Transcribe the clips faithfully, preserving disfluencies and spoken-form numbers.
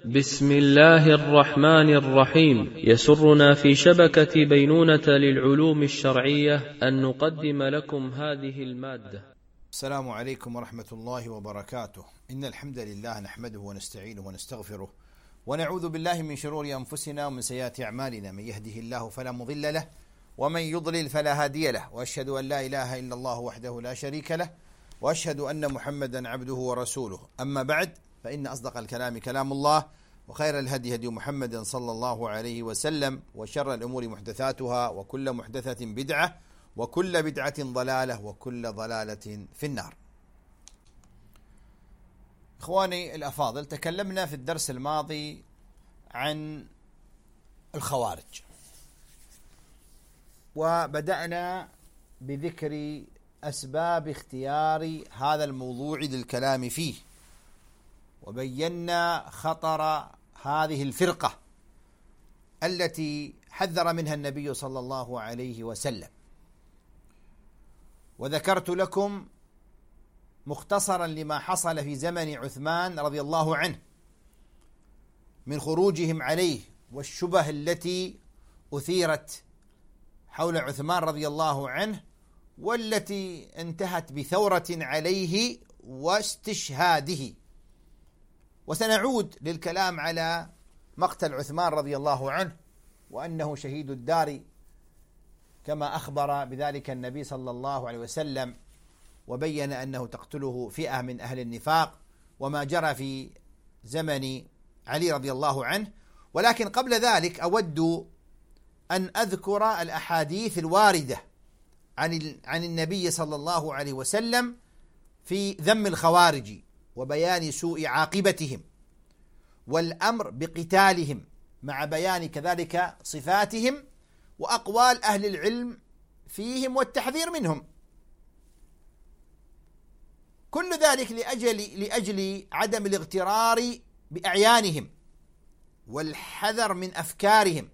بسم الله الرحمن الرحيم. يسرنا في شبكة بينونة للعلوم الشرعية أن نقدم لكم هذه المادة. السلام عليكم ورحمة الله وبركاته. إن الحمد لله نحمده ونستعينه ونستغفره ونعوذ بالله من شرور أنفسنا ومن سيئات أعمالنا، من يهده الله فلا مضل له ومن يضلل فلا هادي له، وأشهد أن لا إله إلا الله وحده لا شريك له، وأشهد أن محمدا عبده ورسوله. أما بعد، فإن أصدق الكلام كلام الله، وخير الهدي هدي محمد صلى الله عليه وسلم، وشر الأمور محدثاتها، وكل محدثة بدعة، وكل بدعة ضلالة، وكل ضلالة في النار. إخواني الأفاضل، تكلمنا في الدرس الماضي عن الخوارج، وبدأنا بذكر أسباب اختيار هذا الموضوع للكلام فيه، وبينا خطر هذه الفرقة التي حذر منها النبي صلى الله عليه وسلم، وذكرت لكم مختصرا لما حصل في زمن عثمان رضي الله عنه من خروجهم عليه، والشبه التي أثيرت حول عثمان رضي الله عنه، والتي انتهت بثورة عليه واستشهاده. وسنعود للكلام على مقتل عثمان رضي الله عنه، وأنه شهيد الدار كما أخبر بذلك النبي صلى الله عليه وسلم، وبين أنه تقتله فئة من أهل النفاق، وما جرى في زمن علي رضي الله عنه. ولكن قبل ذلك أود أن أذكر الأحاديث الواردة عن عن النبي صلى الله عليه وسلم في ذم الخوارج وبيان سوء عاقبتهم والأمر بقتالهم، مع بيان كذلك صفاتهم وأقوال أهل العلم فيهم والتحذير منهم. كل ذلك لأجل لأجل عدم الاغترار بأعيانهم والحذر من أفكارهم،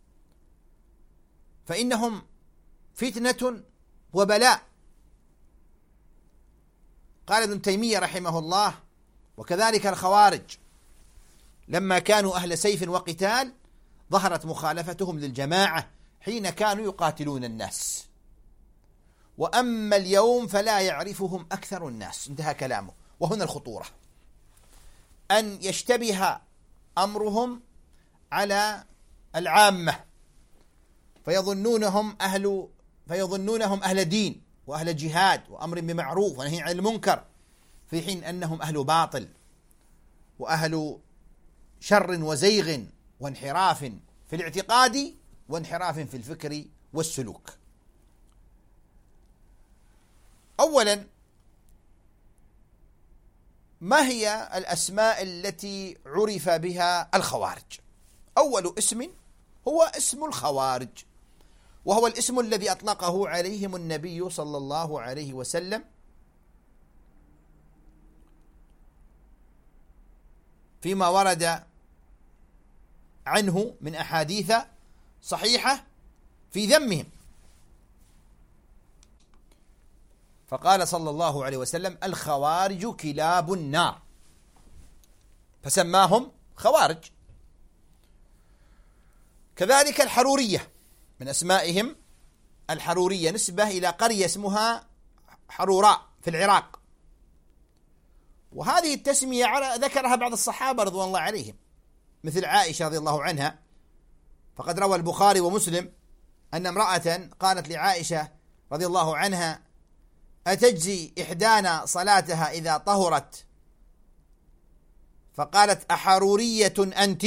فإنهم فتنة وبلاء. قال ابن تيمية رحمه الله: وكذلك الخوارج لما كانوا أهل سيف وقتال ظهرت مخالفتهم للجماعة حين كانوا يقاتلون الناس، وأما اليوم فلا يعرفهم أكثر الناس. انتهى كلامه. وهنا الخطورة، أن يشتبه أمرهم على العامة فيظنونهم أهل فيظنونهم أهل دين وأهل جهاد وأمر بمعروف ونهي عن المنكر، في حين أنهم أهل باطل وأهل شر وزيغ وانحراف في الاعتقاد وانحراف في الفكر والسلوك. أولا، ما هي الأسماء التي عرف بها الخوارج؟ أول اسم هو اسم الخوارج، وهو الاسم الذي أطلقه عليهم النبي صلى الله عليه وسلم فيما ورد عنه من أحاديث صحيحة في ذمهم. فقال صلى الله عليه وسلم: الخوارج كلاب النار، فسماهم خوارج. كذلك الحرورية، من أسمائهم الحرورية، نسبة إلى قرية اسمها حروراء في العراق، وهذه التسمية ذكرها بعض الصحابة رضوان الله عليهم، مثل عائشة رضي الله عنها. فقد روى البخاري ومسلم أن امرأة قالت لعائشة رضي الله عنها: أتجزي إحدانا صلاتها إذا طهرت؟ فقالت: أحرورية أنت؟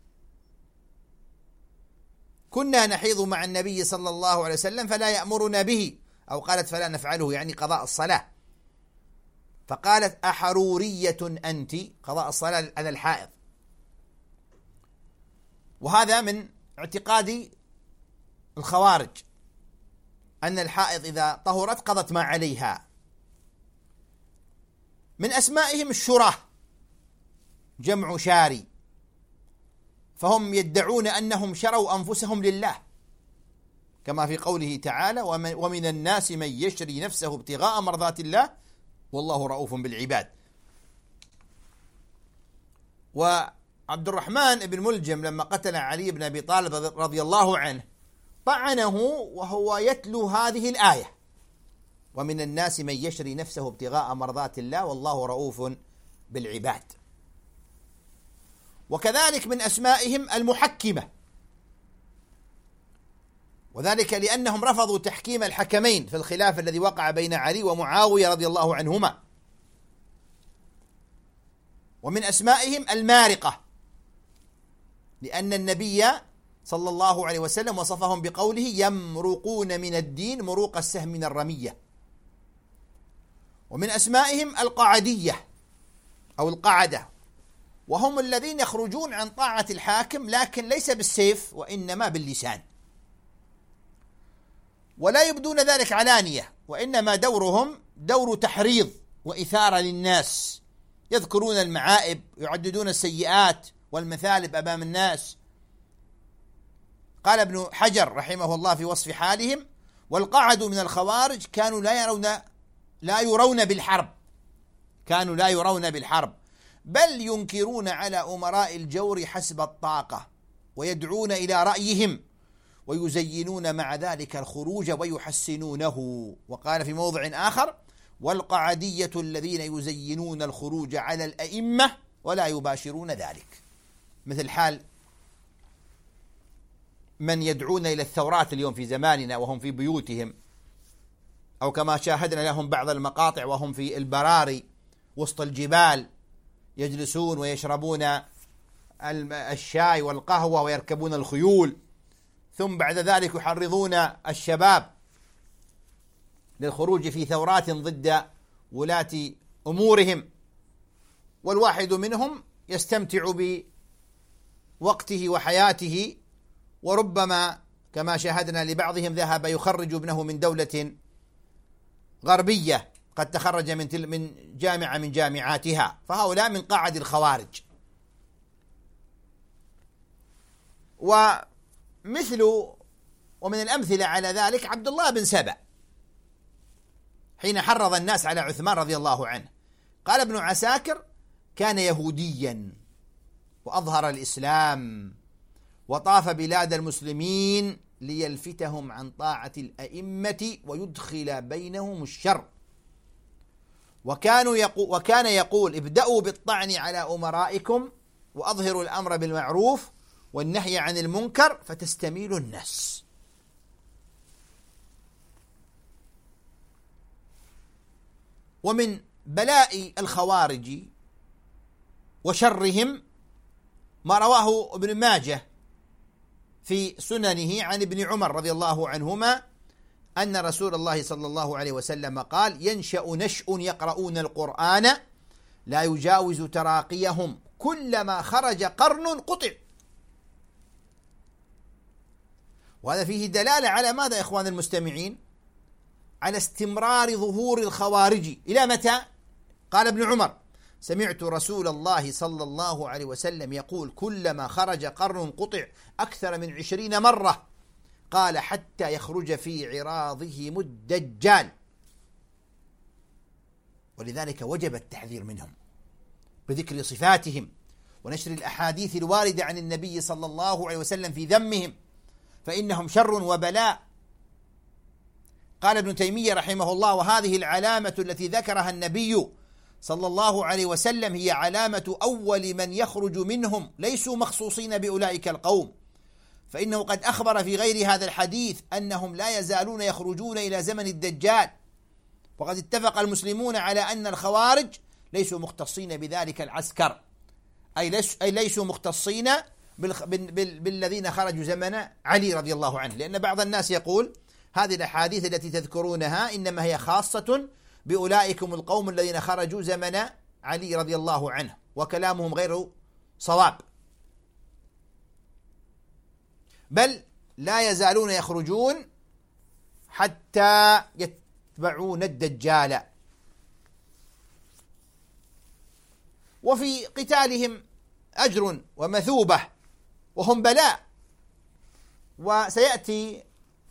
كنا نحيض مع النبي صلى الله عليه وسلم فلا يأمرنا به، أو قالت فلا نفعله، يعني قضاء الصلاة. فقالت: أحرورية أنت؟ قضاء الصلاة على الحائض. وهذا من اعتقاد الخوارج أن الحائض إذا طهرت قضت ما عليها. من أسمائهم الشراه، جمع شاري، فهم يدعون أنهم شروا أنفسهم لله، كما في قوله تعالى: ومن الناس من يشري نفسه ابتغاء مرضات الله والله رؤوف بالعباد. و عبد الرحمن بن ملجم لما قتل علي بن أبي طالب رضي الله عنه طعنه وهو يتلو هذه الآية: ومن الناس من يشري نفسه ابتغاء مرضات الله والله رؤوف بالعباد. وكذلك من أسمائهم المحكمة، وذلك لأنهم رفضوا تحكيم الحكمين في الخلاف الذي وقع بين علي ومعاوية رضي الله عنهما. ومن أسمائهم المارقة، لأن النبي صلى الله عليه وسلم وصفهم بقوله: يمرقون من الدين مروق السهم من الرمية. ومن أسمائهم القعدية أو القعدة، وهم الذين يخرجون عن طاعة الحاكم لكن ليس بالسيف وإنما باللسان، ولا يبدون ذلك علانية، وإنما دورهم دور تحريض وإثارة للناس، يذكرون المعائب، يعددون السيئات والمثالب أمام الناس. قال ابن حجر رحمه الله في وصف حالهم: والقعد من الخوارج كانوا لا يرون لا يرون بالحرب كانوا لا يرون بالحرب بل ينكرون على أمراء الجور حسب الطاقة، ويدعون إلى رأيهم، ويزينون مع ذلك الخروج ويحسنونه. وقال في موضع آخر: والقعدية الذين يزينون الخروج على الأئمة ولا يباشرون ذلك، مثل حال من يدعون إلى الثورات اليوم في زماننا وهم في بيوتهم، أو كما شاهدنا لهم بعض المقاطع وهم في البراري وسط الجبال يجلسون ويشربون الشاي والقهوة ويركبون الخيول، ثم بعد ذلك يحرضون الشباب للخروج في ثورات ضد ولاة أمورهم، والواحد منهم يستمتع بوقته وحياته، وربما كما شاهدنا لبعضهم ذهب يخرج ابنه من دولة غربية قد تخرج من تل من جامعة من جامعاتها، فهؤلاء من قاعد الخوارج. ومثل ومن الأمثلة على ذلك عبد الله بن سبأ حين حرض الناس على عثمان رضي الله عنه. قال ابن عساكر: كان يهوديا وأظهر الإسلام وطاف بلاد المسلمين ليلفتهم عن طاعة الأئمة ويدخل بينهم الشر، وكانوا يقو وكان يقول: ابدأوا بالطعن على أمرائكم وأظهروا الأمر بالمعروف والنهي عن المنكر فتستميل الناس. ومن بلاء الخوارج وشرهم ما رواه ابن ماجه في سننه عن ابن عمر رضي الله عنهما أن رسول الله صلى الله عليه وسلم قال: ينشأ نشأ يقرؤون القرآن لا يجاوز تراقيهم كلما خرج قرن قطع. وهذا فيه دلالة على ماذا يا إخوان المستمعين؟ على استمرار ظهور الخوارج. إلى متى؟ قال ابن عمر: سمعت رسول الله صلى الله عليه وسلم يقول: كلما خرج قرن قطع، أكثر من عشرين مرة. قال: حتى يخرج في عراضهم الدجال. ولذلك وجب التحذير منهم بذكر صفاتهم ونشر الأحاديث الواردة عن النبي صلى الله عليه وسلم في ذمهم، فإنهم شر وبلاء. قال ابن تيمية رحمه الله: وهذه العلامة التي ذكرها النبي صلى الله عليه وسلم هي علامة أول من يخرج منهم، ليسوا مخصوصين بأولئك القوم، فإنه قد أخبر في غير هذا الحديث أنهم لا يزالون يخرجون إلى زمن الدجال. وقد اتفق المسلمون على أن الخوارج ليسوا مختصين بذلك العسكر، أي, ليس أي ليسوا مختصين بالذين خرجوا زمن علي رضي الله عنه، لأن بعض الناس يقول هذه الأحاديث التي تذكرونها إنما هي خاصة بأولئكم القوم الذين خرجوا زمن علي رضي الله عنه، وكلامهم غير صواب، بل لا يزالون يخرجون حتى يتبعون الدجال. وفي قتالهم أجر ومثوبة وهم بلاء. وسيأتي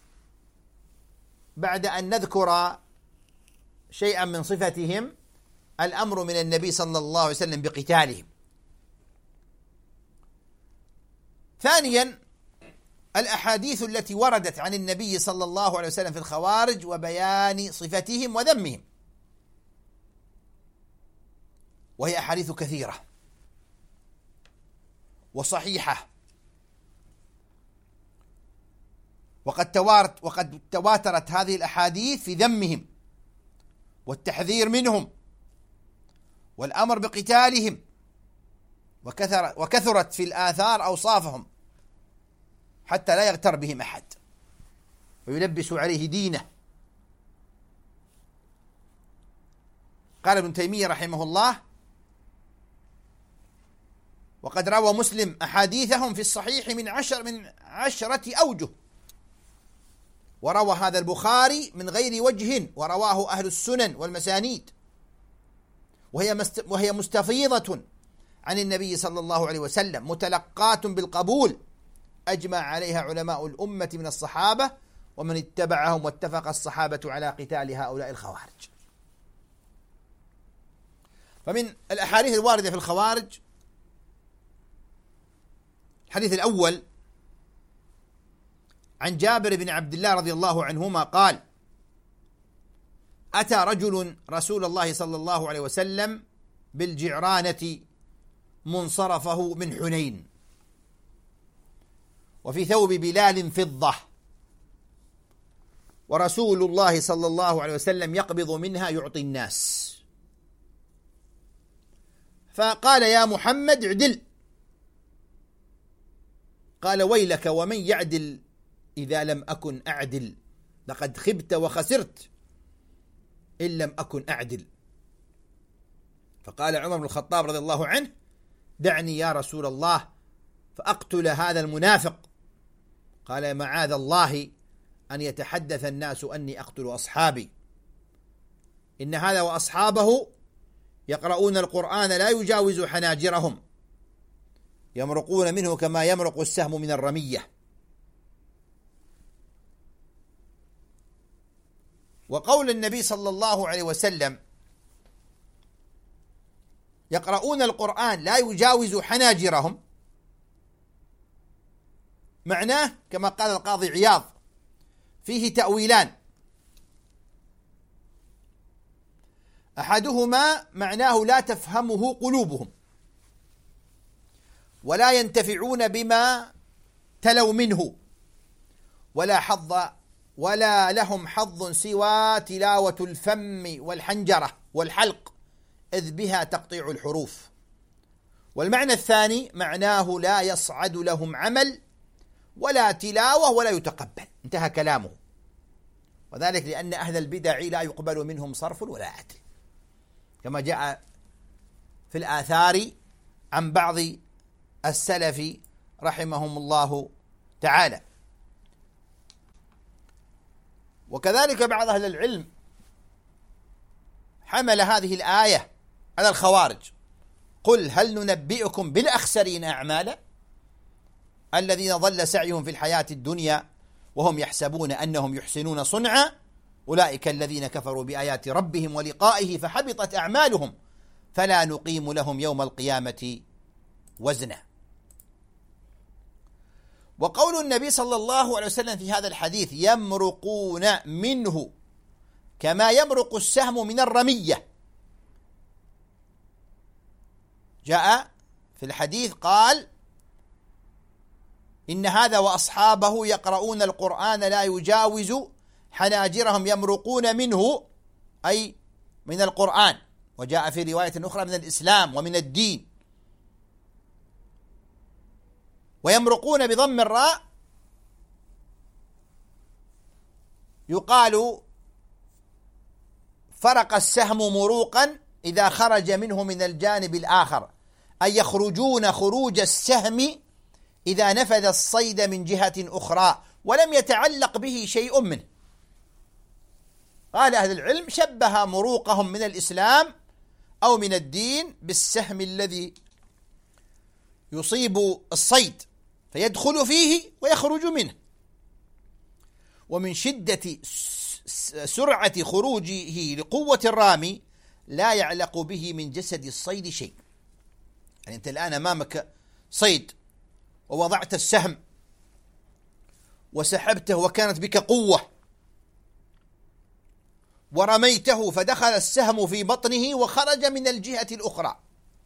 بعد أن نذكر شيئا من صفتهم الأمر من النبي صلى الله عليه وسلم بقتالهم. ثانيا الأحاديث التي وردت عن النبي صلى الله عليه وسلم في الخوارج وبيان صفتهم وذمهم، وهي أحاديث كثيرة وصحيحة، وقد توارت وقد تواترت هذه الأحاديث في ذمهم والتحذير منهم والأمر بقتالهم، وكثر وكثرت في الآثار أوصافهم حتى لا يغتر بهم أحد ويلبس عليه دينه. قال ابن تيمية رحمه الله: وقد روى مسلم أحاديثهم في الصحيح من عشر من عشرة أوجه، وروى هذا البخاري من غير وجه، ورواه أهل السنن والمسانيد، وهي وهي مستفيضة عن النبي صلى الله عليه وسلم، متلقاة بالقبول، أجمع عليها علماء الأمة من الصحابة ومن اتبعهم، واتفق الصحابة على قتال هؤلاء الخوارج. فمن الأحاديث الواردة في الخوارج الحديث الأول عن جابر بن عبد الله رضي الله عنهما قال: أتى رجل رسول الله صلى الله عليه وسلم بالجعرانة منصرفه من حنين، وفي ثوب بلال فضة، ورسول الله صلى الله عليه وسلم يقبض منها يعطي الناس، فقال: يا محمد اعدل. قال: ويلك ومن يعدل إذا لم أكن أعدل، لقد خبت وخسرت إن لم أكن أعدل. فقال عمر بن الخطاب رضي الله عنه: دعني يا رسول الله فأقتل هذا المنافق. قال: معاذ الله أن يتحدث الناس أني أقتل أصحابي، إن هذا وأصحابه يقرؤون القرآن لا يجاوز حناجرهم، يمرقون منه كما يمرق السهم من الرمية. وقول النبي صلى الله عليه وسلم يقرؤون القرآن لا يجاوز حناجرهم، معناه كما قال القاضي عياض فيه تأويلان: أحدهما معناه لا تفهمه قلوبهم ولا ينتفعون بما تلوا منه، ولا حظ ولا لهم حظ سوى تلاوة الفم والحنجرة والحلق، إذ بها تقطيع الحروف. والمعنى الثاني معناه لا يصعد لهم عمل ولا تلاوة ولا يتقبل. انتهى كلامه. وذلك لأن أهل البدع لا يقبل منهم صرف ولا عدل، كما جاء في الآثار عن بعض السلف رحمهم الله تعالى. وكذلك بعض أهل العلم حمل هذه الآية على الخوارج: قل هل ننبئكم بالأخسرين أعمالا الذين ضل سعيهم في الحياة الدنيا وهم يحسبون أنهم يحسنون صنعا أولئك الذين كفروا بآيات ربهم ولقائه فحبطت أعمالهم فلا نقيم لهم يوم القيامة وزنا. وقول النبي صلى الله عليه وسلم في هذا الحديث: يمرقون منه كما يمرق السهم من الرمية، جاء في الحديث قال: إن هذا وأصحابه يقرؤون القرآن لا يجاوز حناجرهم يمرقون منه، أي من القرآن. وجاء في رواية أخرى من الإسلام ومن الدين. ويمرقون بضم الراء يقال فرق السهم مروقا إذا خرج منه من الجانب الآخر، أي يخرجون خروج السهم إذا نفذ الصيد من جهة أخرى ولم يتعلق به شيء منه. قال أهل العلم: شبه مروقهم من الإسلام أو من الدين بالسهم الذي يصيب الصيد فيدخل فيه ويخرج منه، ومن شدة سرعة خروجه لقوة الرامي لا يعلق به من جسد الصيد شيء. يعني أنت الآن أمامك صيد ووضعت السهم وسحبته وكانت بك قوة ورميته فدخل السهم في بطنه وخرج من الجهة الأخرى،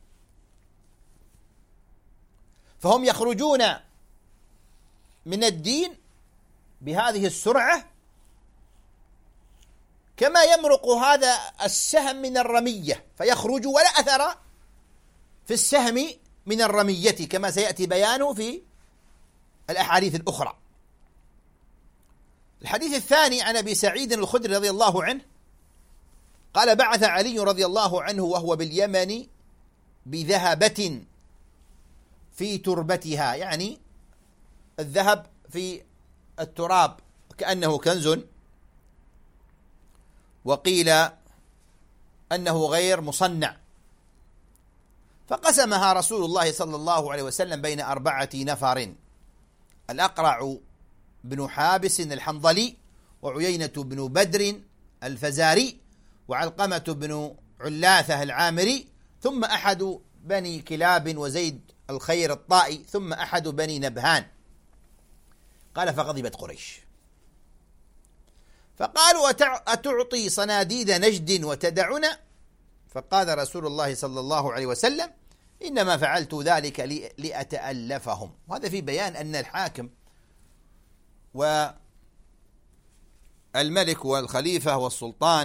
فهم يخرجون من الدين بهذه السرعة كما يمرق هذا السهم من الرمية، فيخرج ولا أثر في السهم من الرمية كما سيأتي بيانه في الأحاديث الأخرى. الحديث الثاني عن أبي سعيد الخدري رضي الله عنه قال: بعث علي رضي الله عنه وهو باليمن بذهبة في تربتها، يعني الذهب في التراب كأنه كنز، وقيل أنه غير مصنع، فقسمها رسول الله صلى الله عليه وسلم بين أربعة نفر: الأقرع بن حابس الحنظلي، وعيينة بن بدر الفزاري، وعلقمة بن علاثة العامري، ثم أحد بني كلاب وزيد الخير الطائي، ثم أحد بني نبهان. قال: فغضبت قريش فقالوا: أتعطي صناديد نجد وتدعنا؟ فقال رسول الله صلى الله عليه وسلم: إنما فعلت ذلك لأتألفهم. وهذا في بيان أن الحاكم والملك والخليفة والسلطان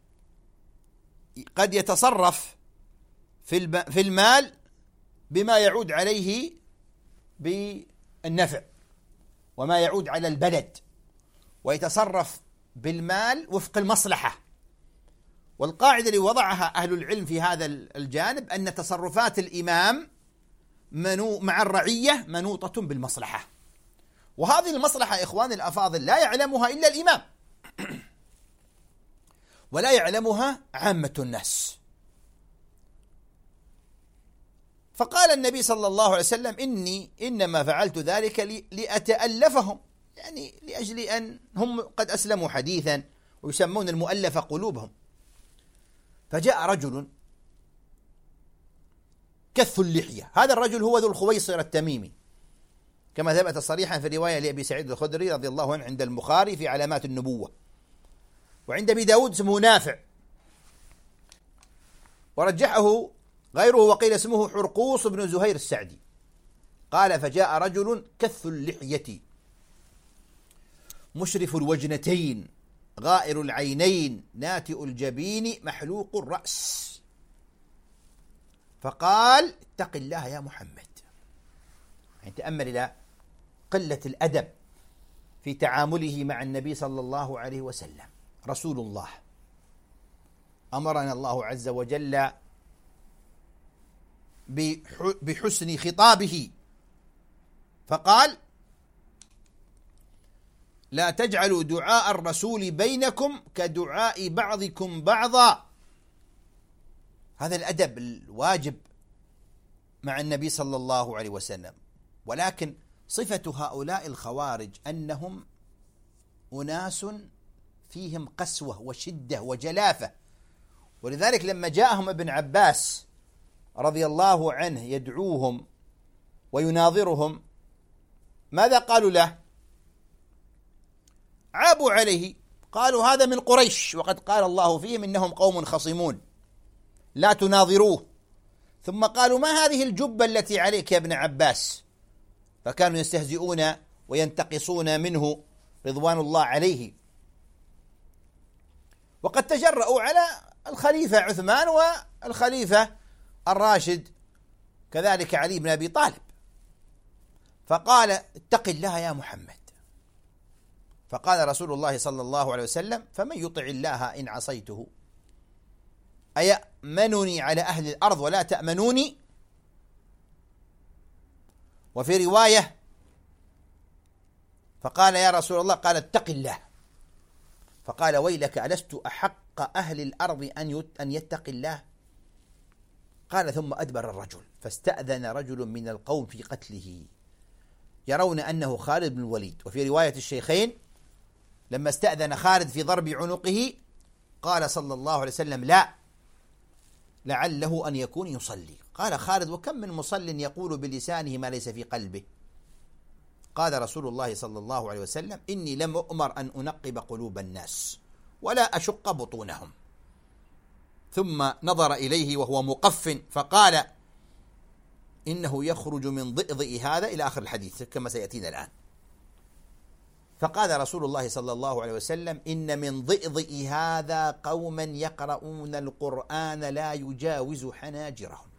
قد يتصرف في المال بما يعود عليه بالنفع وما يعود على البلد، ويتصرف بالمال وفق المصلحة. والقاعدة اللي وضعها أهل العلم في هذا الجانب أن تصرفات الإمام منو مع الرعية منوطة بالمصلحة، وهذه المصلحة إخواني الأفاضل لا يعلمها إلا الإمام ولا يعلمها عامة الناس. فقال النبي صلى الله عليه وسلم: إني إنما فعلت ذلك لأتألفهم، يعني لأجل أن هم قد أسلموا حديثا ويسمون المؤلف قلوبهم. فجاء رجل كث اللحية، هذا الرجل هو ذو الخويصر التميمي كما ثبت صريحا في رواية لأبي سعيد الخدري رضي الله عنه عند البخاري في علامات النبوة، وعند أبي داود اسمه نافع، ورجحه غيره وقيل اسمه حرقوس بن زهير السعدي. قال: فجاء رجل كث اللحية مشرف الوجنتين غائر العينين ناتئ الجبين محلوق الرأس، فقال: اتق الله يا محمد. يعني تأمل إلى قلة الأدب في تعامله مع النبي صلى الله عليه وسلم. رسول الله أمرنا الله عز وجل بحسن خطابه فقال: لا تجعلوا دعاء الرسول بينكم كدعاء بعضكم بعضا. هذا الأدب الواجب مع النبي صلى الله عليه وسلم. ولكن صفة هؤلاء الخوارج أنهم أناس فيهم قسوة وشدة وجلافة، ولذلك لما جاءهم ابن عباس رضي الله عنه يدعوهم ويناظرهم ماذا قالوا له؟ عابوا عليه، قالوا: هذا من قريش وقد قال الله فيهم إنهم قوم خصمون لا تناظروه. ثم قالوا: ما هذه الجبة التي عليك يا ابن عباس؟ فكانوا يستهزئون وينتقصون منه رضوان الله عليه. وقد تجرؤوا على الخليفة عثمان والخليفة الراشد كذلك علي بن أبي طالب. فقال: اتق الله يا محمد. فقال رسول الله صلى الله عليه وسلم: فمن يطع الله إن عصيته أيأمنني على أهل الأرض ولا تأمنوني؟ وفي رواية فقال: يا رسول الله، قال: اتق الله. فقال: ويلك ألست أحق أهل الأرض أن يتق الله؟ قال: ثم أدبر الرجل فاستأذن رجل من القوم في قتله يرون أنه خالد بن الوليد. وفي رواية الشيخين لما استأذن خالد في ضرب عنقه قال صلى الله عليه وسلم: لا، لعله أن يكون يصلي. قال خالد: وكم من مصل يقول بلسانه ما ليس في قلبه؟ قال رسول الله صلى الله عليه وسلم: إني لم أؤمر أن أنقب قلوب الناس ولا أشق بطونهم. ثم نظر إليه وهو مقف فقال: إنه يخرج من ضئضئ هذا، إلى آخر الحديث كما سيأتينا الآن. فقال رسول الله صلى الله عليه وسلم: إن من ضئضئ هذا قوما يقرؤون القرآن لا يجاوز حناجرهم،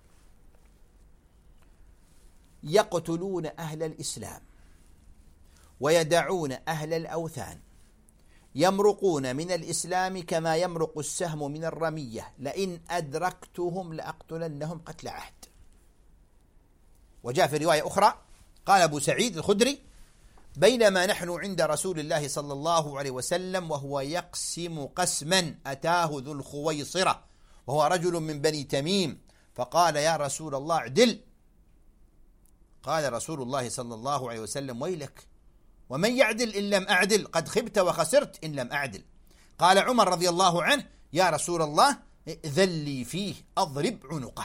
يقتلون أهل الإسلام ويدعون أهل الأوثان، يمرقون من الإسلام كما يمرق السهم من الرمية، لئن أدركتهم لأقتلنهم قتل عهد. وجاء في رواية أخرى قال أبو سعيد الخدري: بينما نحن عند رسول الله صلى الله عليه وسلم وهو يقسم قسما أتاه ذو الخويصرة وهو رجل من بني تميم فقال: يا رسول الله اعدل. قال رسول الله صلى الله عليه وسلم: ويلك، ومن يعدل إن لم أعدل؟ قد خبت وخسرت إن لم أعدل. قال عمر رضي الله عنه: يا رسول الله ائذن لي فيه أضرب عنقه.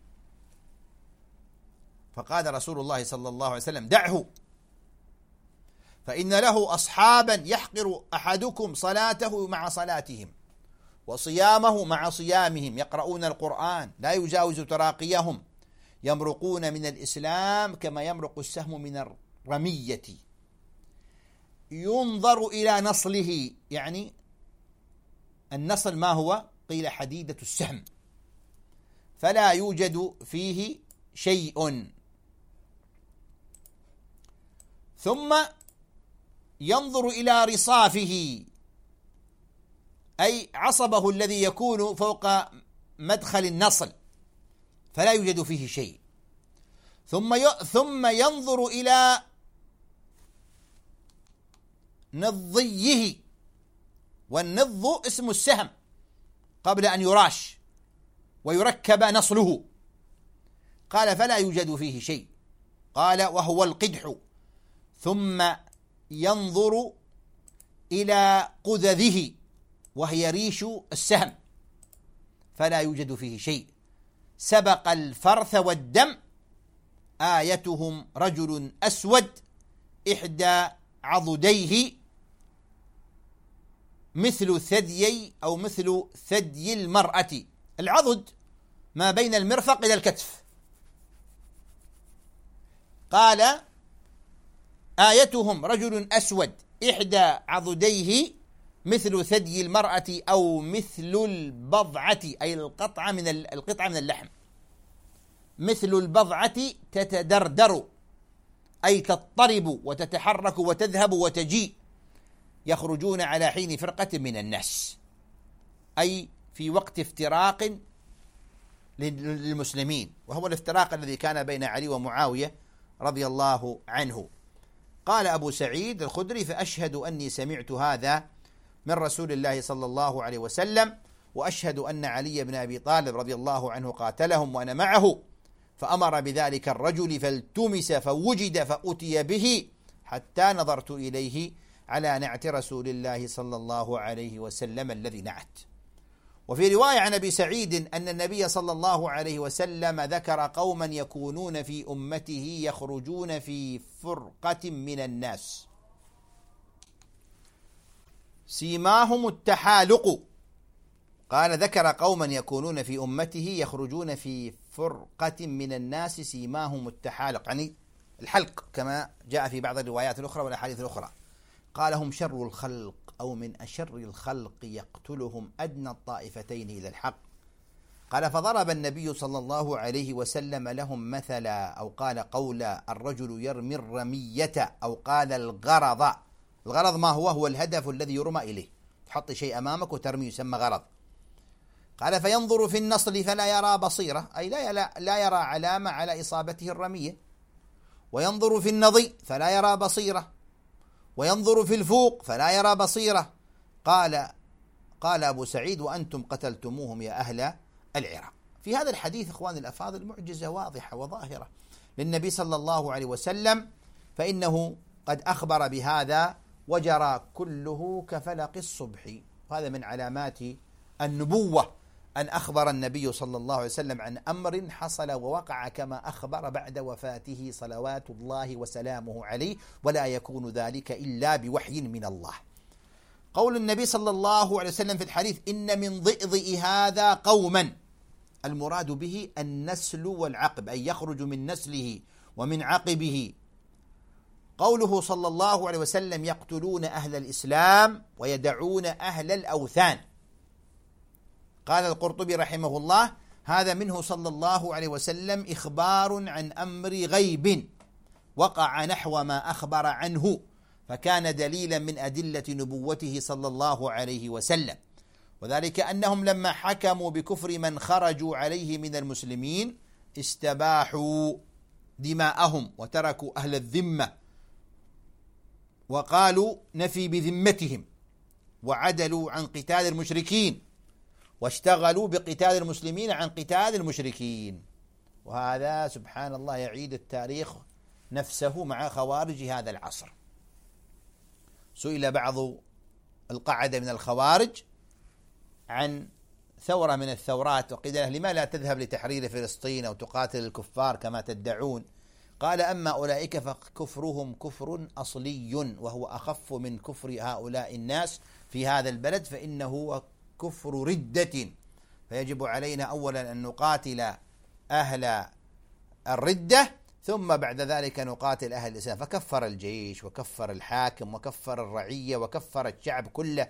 فقال رسول الله صلى الله عليه وسلم: دعه، فإن له أصحابا يحقر أحدكم صلاته مع صلاتهم وصيامه مع صيامهم، يقرؤون القرآن لا يجاوز تراقيهم، يمرقون من الإسلام كما يمرق السهم من الرمية، ينظر إلى نصله، يعني النصل ما هو؟ قيل حديدة السهم، فلا يوجد فيه شيء، ثم ينظر إلى رصافه، أي عصبه الذي يكون فوق مدخل النصل، فلا يوجد فيه شيء، ثم ثم ينظر إلى نضيه، والنض اسم السهم قبل أن يراش ويركب نصله. قال: فلا يوجد فيه شيء. قال: وهو القدح. ثم ينظر إلى قذذه وهي ريش السهم، فلا يوجد فيه شيء. سبق الفرث والدم، آيتهم رجل أسود إحدى عضديه مثل ثديي أو مثل ثدي المرأة. العضد ما بين المرفق إلى الكتف. قال: آيتهم رجل أسود إحدى عضديه مثل ثدي المرأة أو مثل البضعة، أي القطعة من القطعة من اللحم، مثل البضعة تتدردر، أي تضطرب وتتحرك وتذهب وتجيء، يخرجون على حين فرقة من الناس، أي في وقت افتراق للمسلمين، وهو الافتراق الذي كان بين علي ومعاوية رضي الله عنه. قال أبو سعيد الخدري: فأشهد أني سمعت هذا من رسول الله صلى الله عليه وسلم، وأشهد أن علي بن أبي طالب رضي الله عنه قاتلهم وأنا معه، فأمر بذلك الرجل فالتمس فوجد فأتي به حتى نظرت إليه على نعت رسول الله صلى الله عليه وسلم الذي نعت. وفي رواية عن أبي سعيد أن النبي صلى الله عليه وسلم ذكر قوما يكونون في أمته يخرجون في فرقة من الناس سيماهم التحالق. قال: ذكر قوما يكونون في أمته يخرجون في فرقة من الناس سيماهم التحالق، يعني الحلق كما جاء في بعض الروايات الأخرى والأحاديث الأخرى. قال: هم شر الخلق أو من أشر الخلق، يقتلهم أدنى الطائفتين إلى الحق. قال: فضرب النبي صلى الله عليه وسلم لهم مثلا، أو قال قولا: الرجل يرمي الرمية، أو قال الغرض. الغرض ما هو؟ هو الهدف الذي يرمى إليه، تحط شيء أمامك وترمي، يسمى غرض. قال: فينظر في النصل فلا يرى بصيرة، أي لا, لا يرى علامة على إصابته الرمية، وينظر في النضي فلا يرى بصيرة، وينظر في الفوق فلا يرى بصيرة. قال قال أبو سعيد: وأنتم قتلتموهم يا أهل العراق. في هذا الحديث إخواني الأفاضل معجزة واضحة وظاهرة للنبي صلى الله عليه وسلم، فإنه قد أخبر بهذا وجرى كله كفلق الصبح، وهذا من علامات النبوة أن أخبر النبي صلى الله عليه وسلم عن أمر حصل ووقع كما أخبر بعد وفاته صلوات الله وسلامه عليه، ولا يكون ذلك إلا بوحي من الله. قول النبي صلى الله عليه وسلم في الحديث: إن من ضئضئ هذا قوما، المراد به النسل والعقب، أي يخرج من نسله ومن عقبه. قوله صلى الله عليه وسلم: يقتلون أهل الإسلام ويدعون أهل الأوثان. قال القرطبي رحمه الله: هذا منه صلى الله عليه وسلم إخبار عن أمر غيب وقع نحو ما أخبر عنه، فكان دليلا من أدلة نبوته صلى الله عليه وسلم، وذلك أنهم لما حكموا بكفر من خرجوا عليه من المسلمين استباحوا دماءهم وتركوا أهل الذمة، وقالوا نفي بذمتهم، وعدلوا عن قتال المشركين، واشتغلوا بقتال المسلمين عن قتال المشركين. وهذا سبحان الله يعيد التاريخ نفسه مع خوارج هذا العصر. سئل بعض القعدة من الخوارج عن ثورة من الثورات وقيل له: لما لا تذهب لتحرير فلسطين أو تقاتل الكفار كما تدعون؟ قال: أما أولئك فكفرهم كفر أصلي، وهو أخف من كفر هؤلاء الناس في هذا البلد، فإنه كفر ردة، فيجب علينا أولا أن نقاتل أهل الردة، ثم بعد ذلك نقاتل أهل الإسلام. فكفر الجيش وكفر الحاكم وكفر الرعية وكفر الشعب كله،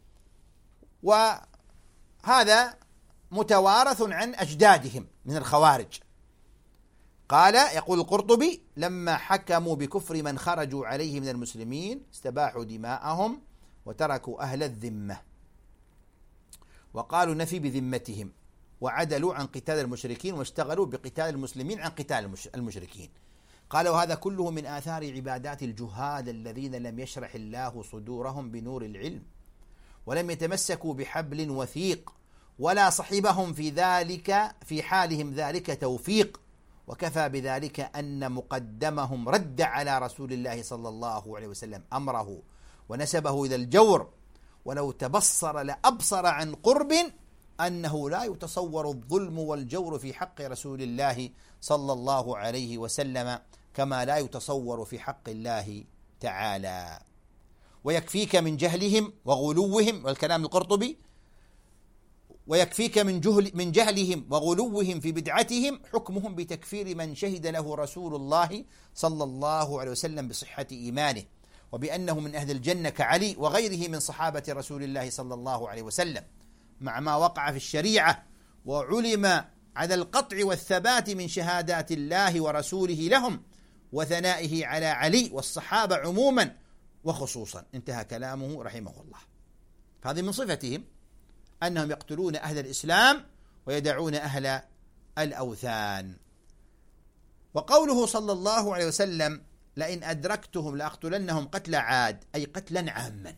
وهذا متوارث عن أجدادهم من الخوارج. قال يقول القرطبي: لما حكموا بكفر من خرجوا عليه من المسلمين استباحوا دماءهم وتركوا أهل الذمة، وقالوا نفي بذمتهم، وعدلوا عن قتال المشركين، واشتغلوا بقتال المسلمين عن قتال المشركين. قالوا هذا كله من آثار عبادات الجهال الذين لم يشرح الله صدورهم بنور العلم، ولم يتمسكوا بحبل وثيق، ولا صحبهم في ذلك في حالهم ذلك توفيق، وكفى بذلك أن مقدمهم رد على رسول الله صلى الله عليه وسلم أمره ونسبه إلى الجور، ولو تبصر لأبصر عن قرب أنه لا يتصور الظلم والجور في حق رسول الله صلى الله عليه وسلم كما لا يتصور في حق الله تعالى. ويكفيك من جهلهم وغلوهم، والكلام القرطبي: ويكفيك من جهل من جهلهم وغلوهم في بدعتهم حكمهم بتكفير من شهد له رسول الله صلى الله عليه وسلم بصحة إيمانه، وبأنه من أهل الجنة كعلي وغيره من صحابة رسول الله صلى الله عليه وسلم، مع ما وقع في الشريعة وعلم على القطع والثبات من شهادات الله ورسوله لهم وثنائه على علي والصحابة عموما وخصوصا. انتهى كلامه رحمه الله. فهذه من صفتهم أنهم يقتلون أهل الإسلام ويدعون أهل الأوثان. وقوله صلى الله عليه وسلم: لئن أدركتهم لأقتلنهم قتل عاد، أي قتلا عاما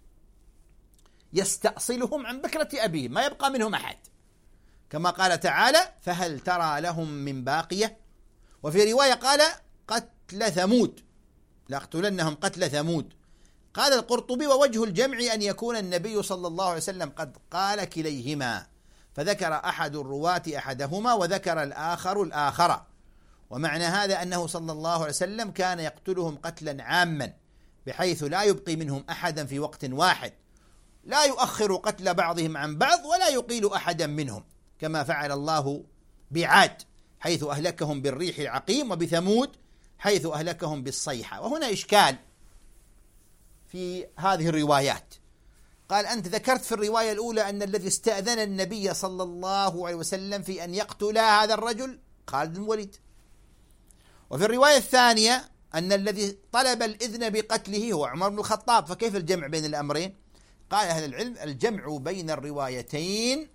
يستأصلهم عن بكرة أبيهم، ما يبقى منهم أحد، كما قال تعالى: فهل ترى لهم من باقية. وفي رواية قال: قتل ثمود، لأقتلنهم قتل ثمود. قال القرطبي: ووجه الجمع أن يكون النبي صلى الله عليه وسلم قد قال كليهما، فذكر أحد الرواة أحدهما وذكر الآخر الآخر، ومعنى هذا أنه صلى الله عليه وسلم كان يقتلهم قتلا عاما بحيث لا يبقي منهم أحدا في وقت واحد، لا يؤخر قتل بعضهم عن بعض ولا يقيل أحدا منهم، كما فعل الله بعاد حيث أهلكهم بالريح العقيم، وبثمود حيث أهلكهم بالصيحة. وهنا إشكال في هذه الروايات. قال: أنت ذكرت في الرواية الأولى أن الذي استأذن النبي صلى الله عليه وسلم في أن يقتل هذا الرجل خالد بن الوليد، وفي الرواية الثانية أن الذي طلب الإذن بقتله هو عمر بن الخطاب، فكيف الجمع بين الأمرين؟ قال أهل العلم: الجمع بين الروايتين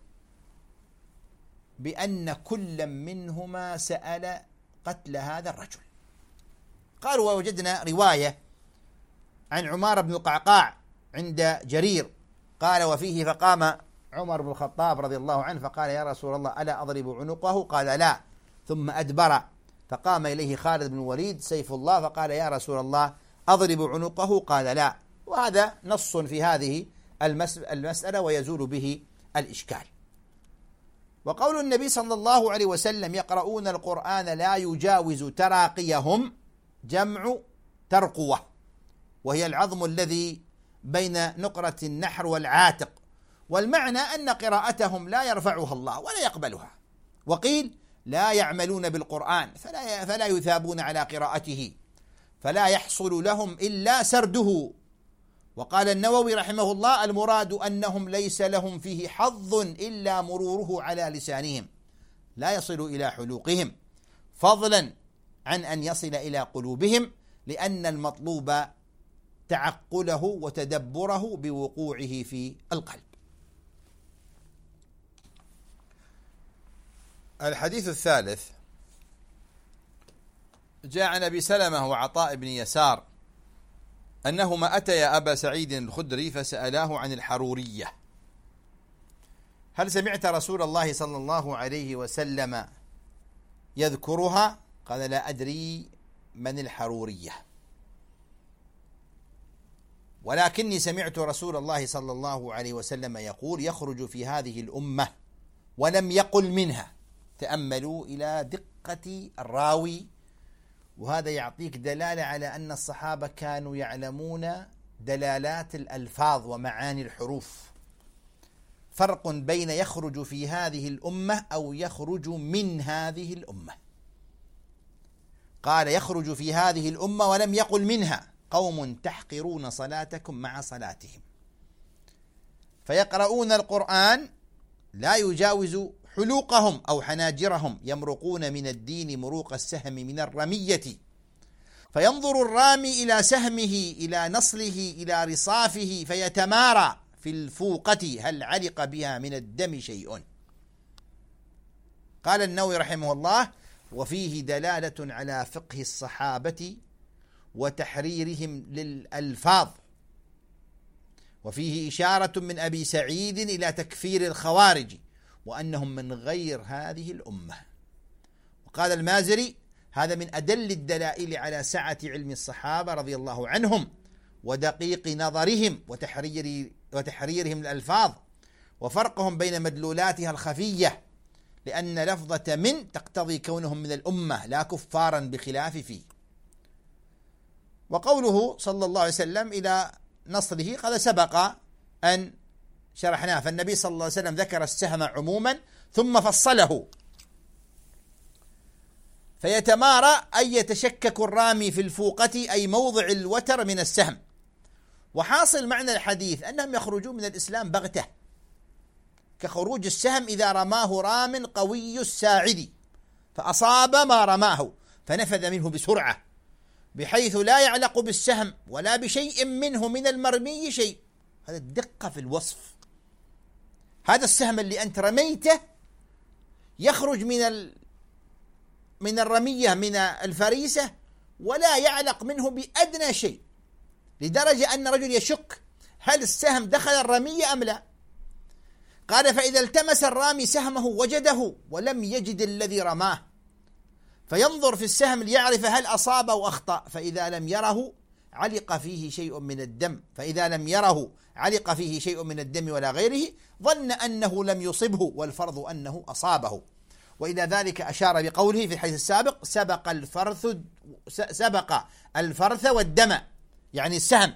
بأن كل منهما سأل قتل هذا الرجل. قالوا: ووجدنا رواية عن عمار بن القعقاع عند جرير قال: وفيه فقام عمر بن الخطاب رضي الله عنه فقال: يا رسول الله ألا أضرب عنقه؟ قال: لا، ثم أدبر، فقام إليه خالد بن الوليد سيف الله فقال: يا رسول الله أضرب عنقه؟ قال: لا. وهذا نص في هذه المسألة ويزول به الإشكال. وقول النبي صلى الله عليه وسلم يقرؤون القرآن لا يجاوز تراقيهم جمع ترقوة، وهي العظم الذي بين نقرة النحر والعاتق، والمعنى أن قراءتهم لا يرفعها الله ولا يقبلها. وقيل لا يعملون بالقرآن فلا فلا يثابون على قراءته، فلا يحصل لهم إلا سرده. وقال النووي رحمه الله المراد أنهم ليس لهم فيه حظ إلا مروره على لسانهم، لا يصل إلى حلوقهم، فضلا عن أن يصل إلى قلوبهم، لأن المطلوب تعقله وتدبره بوقوعه في القلب. الحديث الثالث جاء عن أبي سلمة وعطاء بن يسار أنهما أتيا أبا سعيد الخدري فسألاه عن الحرورية: هل سمعت رسول الله صلى الله عليه وسلم يذكرها؟ قال: لا أدري من الحرورية، ولكني سمعت رسول الله صلى الله عليه وسلم يقول: يخرج في هذه الأمة، ولم يقل منها. تأملوا إلى دقة الراوي، وهذا يعطيك دلالة على أن الصحابة كانوا يعلمون دلالات الألفاظ ومعاني الحروف. فرق بين يخرج في هذه الأمة أو يخرج من هذه الأمة. قال: يخرج في هذه الأمة ولم يقل منها، قوم تحقرون صلاتكم مع صلاتهم، فيقرؤون القرآن لا يجاوز حلوقهم أو حناجرهم، يمرقون من الدين مروق السهم من الرمية، فينظر الرامي إلى سهمه إلى نصله إلى رصافه فيتمارى في الفوقة هل علق بها من الدم شيء. قال النووي رحمه الله: وفيه دلالة على فقه الصحابة وتحريرهم للألفاظ، وفيه إشارة من أبي سعيد إلى تكفير الخوارج وأنهم من غير هذه الأمة. وقال المازري: هذا من أدل الدلائل على سعة علم الصحابة رضي الله عنهم ودقيق نظرهم وتحرير وتحريرهم الألفاظ وفرقهم بين مدلولاتها الخفية، لأن لفظة من تقتضي كونهم من الأمة لا كفارا بخلاف فيه. وقوله صلى الله عليه وسلم إلى نصره قد سبق أن شرحناه، فالنبي صلى الله عليه وسلم ذكر السهم عموما ثم فصله. فيتمارى أي يتشكك الرامي في الفوقة أي موضع الوتر من السهم. وحاصل معنى الحديث أنهم يخرجون من الإسلام بغتة، كخروج السهم إذا رماه رام قوي الساعد فأصاب ما رماه فنفذ منه بسرعة، بحيث لا يعلق بالسهم ولا بشيء منه من المرمي شيء. هذا الدقة في الوصف. هذا السهم اللي أنت رميته يخرج من ال... من الرمية من الفريسة ولا يعلق منه بأدنى شيء، لدرجة أن رجل يشك هل السهم دخل الرمية أم لا. قال: فإذا التمس الرامي سهمه وجده ولم يجد الذي رماه، فينظر في السهم ليعرف هل أصاب أو أخطأ، فإذا لم يره علق فيه شيء من الدم فإذا لم يره علق فيه شيء من الدم ولا غيره ظن أنه لم يصبه، والفرض أنه أصابه. وإلى ذلك أشار بقوله في الحديث السابق: سبق الفرث سبق الفرث والدم، يعني السهم،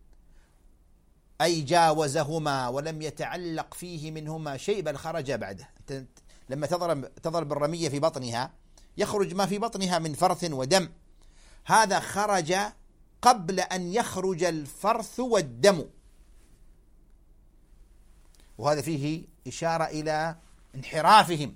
أي جاوزهما ولم يتعلق فيه منهما شيء بل خرج بعده. لما تضرب تضرب الرمية في بطنها يخرج ما في بطنها من فرث ودم، هذا خرج قبل أن يخرج الفرث والدم، وهذا فيه إشارة إلى انحرافهم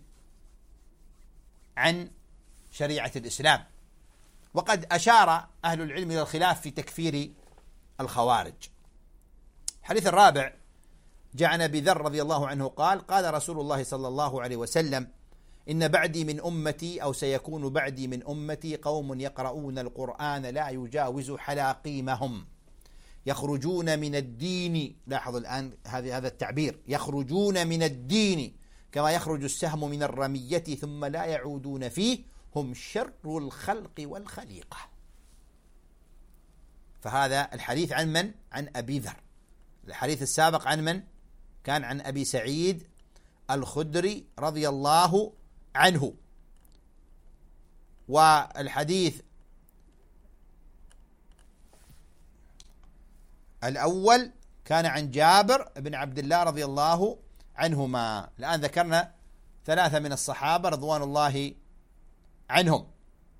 عن شريعة الإسلام. وقد أشار أهل العلم إلى الخلاف في تكفير الخوارج. الحديث الرابع جاء عن أبي ذر رضي الله عنه قال: قال رسول الله صلى الله عليه وسلم: إن بعدي من أمتي أو سيكون بعدي من أمتي قوم يقرؤون القرآن لا يجاوز حلاقيمهم، يخرجون من الدين. لاحظوا الآن هذا هذا التعبير، يخرجون من الدين كما يخرج السهم من الرمية ثم لا يعودون فيه، هم شر الخلق والخليقة. فهذا الحديث عن من؟ عن أبي ذر. الحديث السابق عن من؟ كان عن أبي سعيد الخدري رضي الله عنه. والحديث الأول كان عن جابر بن عبد الله رضي الله عنهما. الآن ذكرنا ثلاثة من الصحابة رضوان الله عنهم.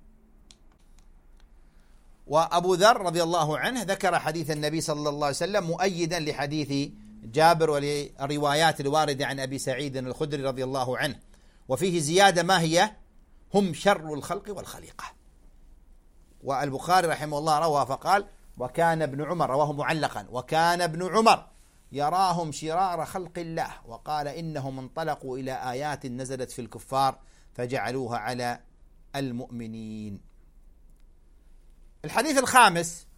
وأبو ذر رضي الله عنه ذكر حديث النبي صلى الله عليه وسلم مؤيدا لحديث جابر وللروايات الواردة عن أبي سعيد الخدري رضي الله عنه، وفيه زيادة ما هي؟ هم شر الخلق والخليقة. والبخاري رحمه الله روى فقال وكان ابن عمر، رواه معلقا، وكان ابن عمر يراهم شرار خلق الله، وقال إنهم انطلقوا إلى آيات نزلت في الكفار فجعلوها على المؤمنين. الحديث الخامس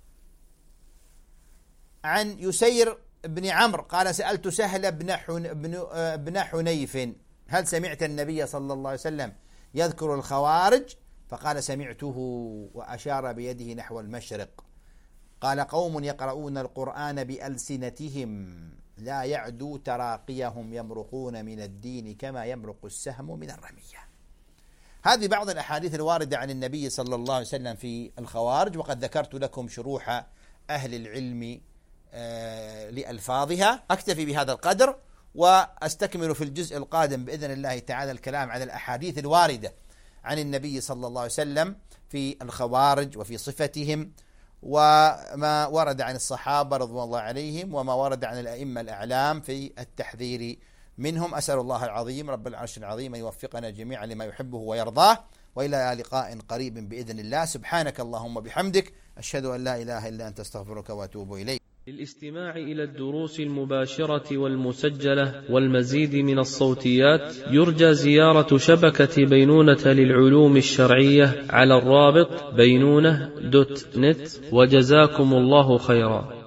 عن يسير بن عمرو قال سألت سهل بن, حن بن, بن حنيف هل سمعت النبي صلى الله عليه وسلم يذكر الخوارج؟ فقال سمعته، وأشار بيده نحو المشرق. قال قوم يقرؤون القرآن بألسنتهم لا يعدو تراقيهم يمرقون من الدين كما يمرق السهم من الرمية. هذه بعض الأحاديث الواردة عن النبي صلى الله عليه وسلم في الخوارج، وقد ذكرت لكم شروح أهل العلم آه لألفاظها. أكتفي بهذا القدر وأستكمل في الجزء القادم بإذن الله تعالى الكلام على الأحاديث الواردة عن النبي صلى الله عليه وسلم في الخوارج وفي صفتهم، وما ورد عن الصحابة رضوان الله عليهم، وما ورد عن الأئمة الأعلام في التحذير منهم. أسأل الله العظيم رب العرش العظيم أن يوفقنا جميعا لما يحبه ويرضاه، وإلى لقاء قريب بإذن الله. سبحانك اللهم وبحمدك، أشهد أن لا إله إلا أنت، أستغفرك وأتوب إليك. للاستماع إلى الدروس المباشرة والمسجلة والمزيد من الصوتيات يرجى زيارة شبكة بينونة للعلوم الشرعية على الرابط بينونة دوت نت، وجزاكم الله خيرا.